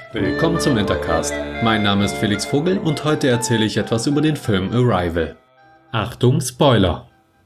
Willkommen zum Intercast. Mein Name ist Felix Vogel und heute erzähle ich etwas über den Film Arrival. Achtung, Spoiler!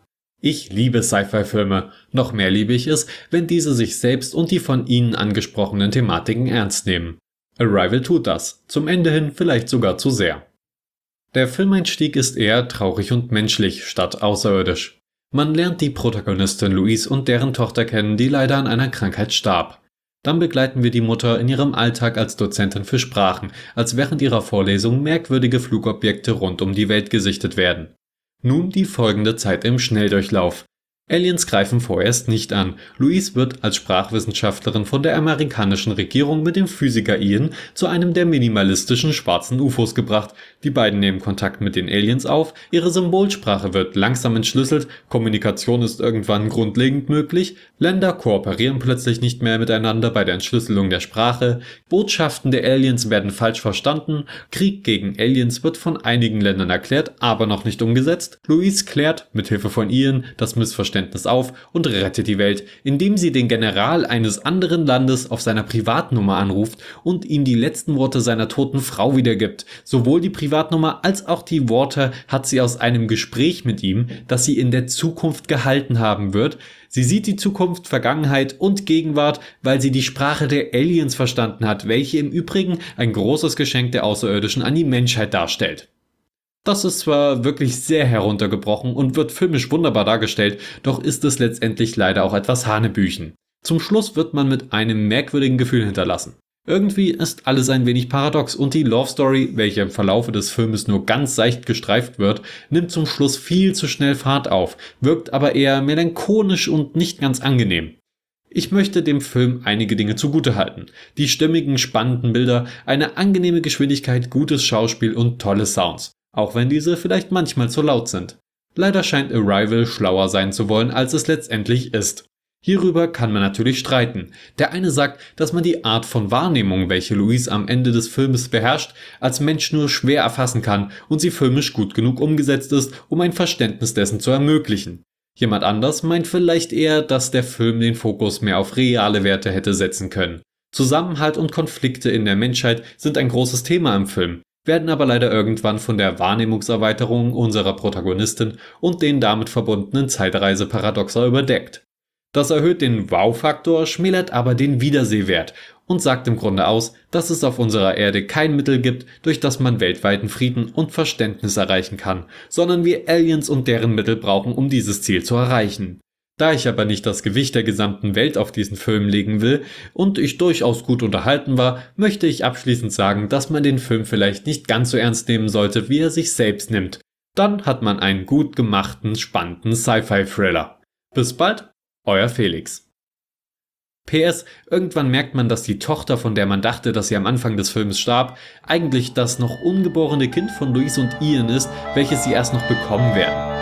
Ich liebe Sci-Fi-Filme, noch mehr liebe ich es, wenn diese sich selbst und die von ihnen angesprochenen Thematiken ernst nehmen. Arrival tut das, zum Ende hin vielleicht sogar zu sehr. Der Filmeinstieg ist eher traurig und menschlich statt außerirdisch. Man lernt die Protagonistin Louise und deren Tochter kennen, die leider an einer Krankheit starb. Dann begleiten wir die Mutter in ihrem Alltag als Dozentin für Sprachen, als während ihrer Vorlesung merkwürdige Flugobjekte rund um die Welt gesichtet werden. Nun die folgende Zeit im Schnelldurchlauf. Aliens greifen vorerst nicht an. Louise wird als Sprachwissenschaftlerin von der amerikanischen Regierung mit dem Physiker Ian zu einem der minimalistischen schwarzen UFOs gebracht. Die beiden nehmen Kontakt mit den Aliens auf, ihre Symbolsprache wird langsam entschlüsselt, Kommunikation ist irgendwann grundlegend möglich, Länder kooperieren plötzlich nicht mehr miteinander bei der Entschlüsselung der Sprache, Botschaften der Aliens werden falsch verstanden, Krieg gegen Aliens wird von einigen Ländern erklärt, aber noch nicht umgesetzt. Louise klärt, mit Hilfe von Ian, das Missverständnis auf und rettet die Welt, indem sie den General eines anderen Landes auf seiner Privatnummer anruft und ihm die letzten Worte seiner toten Frau wiedergibt. Sowohl die Privatnummer als auch die Worte hat sie aus einem Gespräch mit ihm, das sie in der Zukunft gehalten haben wird. Sie sieht die Zukunft, Vergangenheit und Gegenwart, weil sie die Sprache der Aliens verstanden hat, welche im Übrigen ein großes Geschenk der Außerirdischen an die Menschheit darstellt. Das ist zwar wirklich sehr heruntergebrochen und wird filmisch wunderbar dargestellt, doch ist es letztendlich leider auch etwas Hanebüchen. Zum Schluss wird man mit einem merkwürdigen Gefühl hinterlassen. Irgendwie ist alles ein wenig paradox und die Love Story, welche im Verlaufe des Filmes nur ganz seicht gestreift wird, nimmt zum Schluss viel zu schnell Fahrt auf, wirkt aber eher melancholisch und nicht ganz angenehm. Ich möchte dem Film einige Dinge zugutehalten. Die stimmigen, spannenden Bilder, eine angenehme Geschwindigkeit, gutes Schauspiel und tolle Sounds. Auch wenn diese vielleicht manchmal zu laut sind. Leider scheint Arrival schlauer sein zu wollen, als es letztendlich ist. Hierüber kann man natürlich streiten. Der eine sagt, dass man die Art von Wahrnehmung, welche Louise am Ende des Filmes beherrscht, als Mensch nur schwer erfassen kann und sie filmisch gut genug umgesetzt ist, um ein Verständnis dessen zu ermöglichen. Jemand anders meint vielleicht eher, dass der Film den Fokus mehr auf reale Werte hätte setzen können. Zusammenhalt und Konflikte in der Menschheit sind ein großes Thema im Film, werden aber leider irgendwann von der Wahrnehmungserweiterung unserer Protagonistin und den damit verbundenen Zeitreiseparadoxa überdeckt. Das erhöht den Wow-Faktor, schmälert aber den Wiedersehwert und sagt im Grunde aus, dass es auf unserer Erde kein Mittel gibt, durch das man weltweiten Frieden und Verständnis erreichen kann, sondern wir Aliens und deren Mittel brauchen, um dieses Ziel zu erreichen. Da ich aber nicht das Gewicht der gesamten Welt auf diesen Film legen will und ich durchaus gut unterhalten war, möchte ich abschließend sagen, dass man den Film vielleicht nicht ganz so ernst nehmen sollte, wie er sich selbst nimmt. Dann hat man einen gut gemachten, spannenden Sci-Fi-Thriller. Bis bald, euer Felix. PS, irgendwann merkt man, dass die Tochter, von der man dachte, dass sie am Anfang des Films starb, eigentlich das noch ungeborene Kind von Louise und Ian ist, welches sie erst noch bekommen werden.